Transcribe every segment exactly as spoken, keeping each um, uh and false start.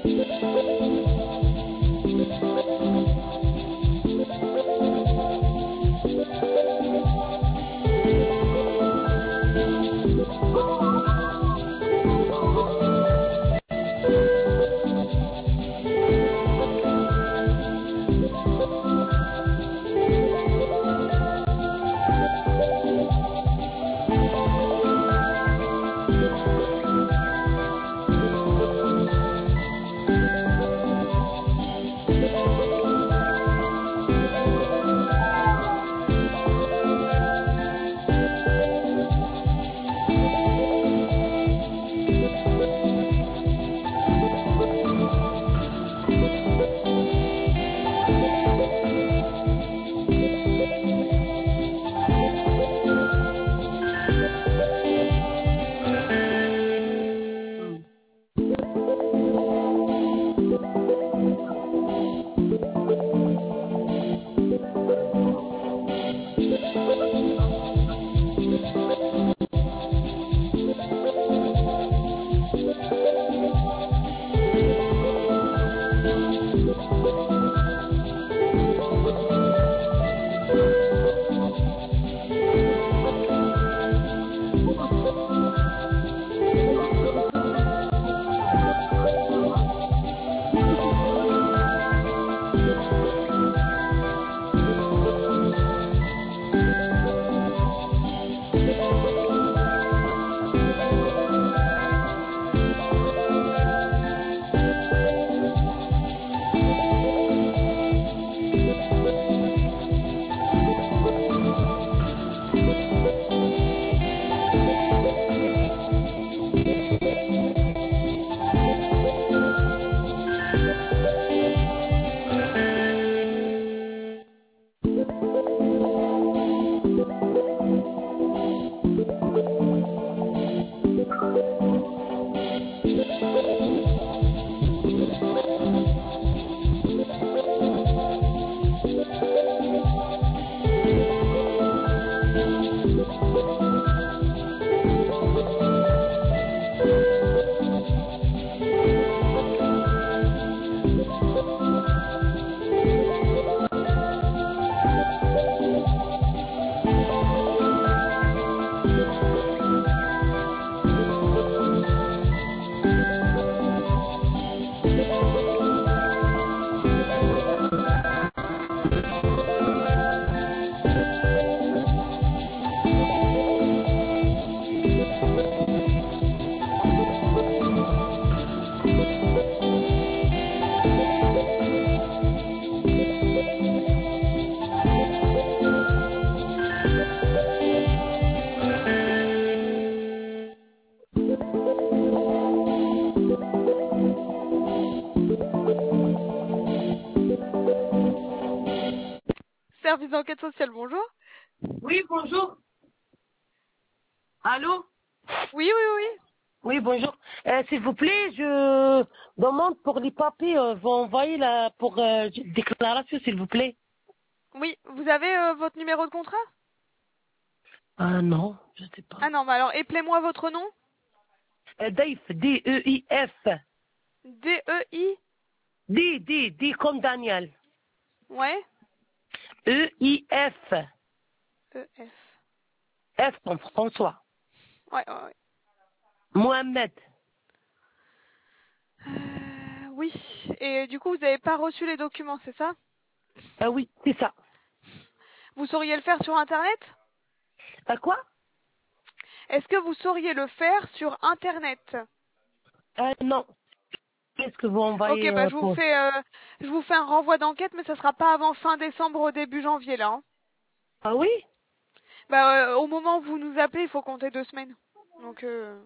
Service d'enquête sociale, bonjour. Oui, bonjour. Allô? Oui, oui, oui. Oui, bonjour. Euh, S'il vous plaît, je demande pour les papiers, euh, vous envoyer la, pour euh, déclaration, s'il vous plaît. Oui, vous avez euh, votre numéro de contrat? Ah non, je sais pas. Ah non, bah alors, appelez-moi votre nom. Euh, Deif, D E I F. D E I D, D, D comme Daniel. Ouais. E I F. E F. F comme François. Ouais, ouais, ouais. Mohamed. Euh, oui. Et du coup, vous n'avez pas reçu les documents, c'est ça? Ah oui, c'est ça. Vous sauriez le faire sur Internet? À quoi? Est-ce que vous sauriez le faire sur Internet? Ah non. Qu'est-ce que vous Ok, envoyez bah euh, je vous pour... fais, euh, je vous fais un renvoi d'enquête, mais ça sera pas avant fin décembre au début janvier là. Hein. Ah oui? Bah euh, au moment où vous nous appelez, il faut compter deux semaines. Donc euh...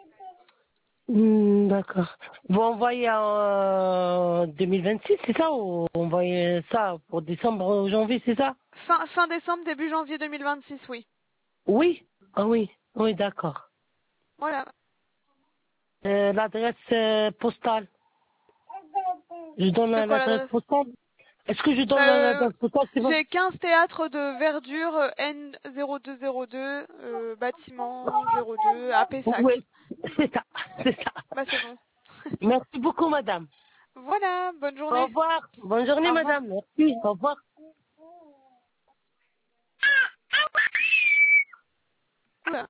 Hmm, d'accord. Vous envoyez en deux mille vingt-six, c'est ça? Ou vous envoyez ça pour décembre ou janvier, c'est ça? fin fin décembre, début janvier deux mille vingt-six, oui. Oui? Ah oui, oui, d'accord. Voilà. Euh, l'adresse euh, postale. Je donne De quoi l'adresse l'adresse? postale. Est-ce que je donne euh, l'adresse postale, c'est bon? J'ai quinze théâtre de verdure euh, N zéro deux zéro deux, euh, bâtiment zéro deux à Pessac. Oui, c'est ça, c'est ça. Bah c'est bon. Merci beaucoup, madame. Voilà, bonne journée. Au revoir. Bonne journée, Au revoir. madame. Merci. Au revoir.